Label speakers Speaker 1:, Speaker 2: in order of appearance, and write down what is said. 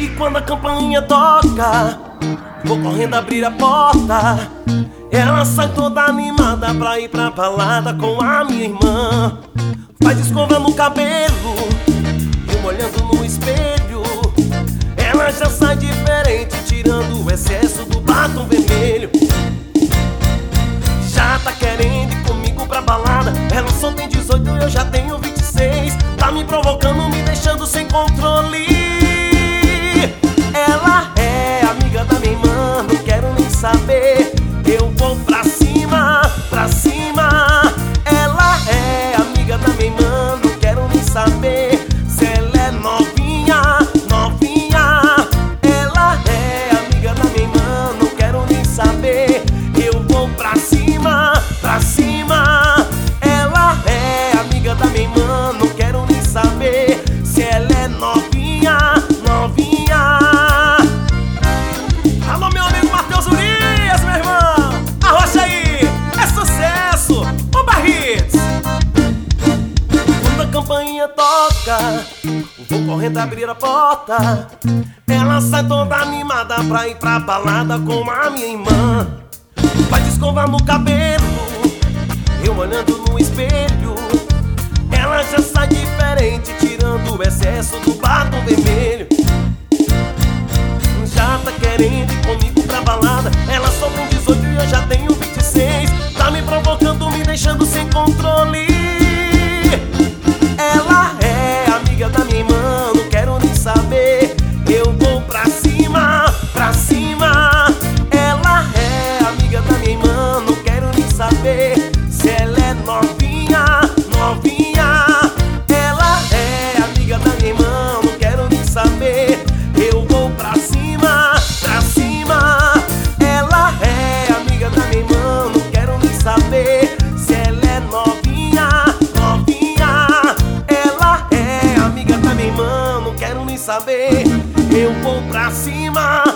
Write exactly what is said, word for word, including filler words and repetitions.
Speaker 1: E quando a campainha toca, vou correndo abrir a porta. Ela sai toda animada pra ir pra balada com a minha irmã. Faz escova no cabelo e eu olhando no espelho. Ela já sai diferente, tirando o excesso do batom vermelho. Já tá querendo ir comigo pra balada. Ela só tem dezoito e eu já tenho vinte e seis. Tá me provocando, me deixando sem controle. Ela é amiga da minha irmã, não quero nem saber. Eu vou pra cima, pra cima. Ela é amiga da minha irmã, não quero nem saber se ela é novinha, novinha. Ela é amiga da minha irmã, não quero nem saber. Eu vou pra cima, pra cima. Ela é amiga da minha irmã, não quero nem saber se ela é novinha, novinha. Alô, meu amigo Matheus Urias, meu irmão, arrocha aí, é sucesso, Oba Hits. Quando a campainha toca, vou correndo abrir a porta. Ela sai toda animada pra ir pra balada com a minha irmã. Vai escovar no cabelo, eu olhando no espelho. Ela já sai diferente, tirando o excesso do batom vermelho. Já tá querendo ir comigo pra balada. Ela só tem dezoito e eu já tenho vinte e seis. Tá me provocando, me deixando sem controle. Ela é amiga da minha irmã, não quero nem saber. Eu vou pra cima, pra cima. Ela é amiga da minha irmã, não quero nem saber se ela é novinha, novinha. Ela é amiga da minha irmã, não quero nem saber. Eu vou pra cima, pra cima. Ela é amiga da minha irmã, não quero nem saber se ela é novinha, novinha. Ela é amiga da minha irmã, não quero nem saber. Eu vou pra cima,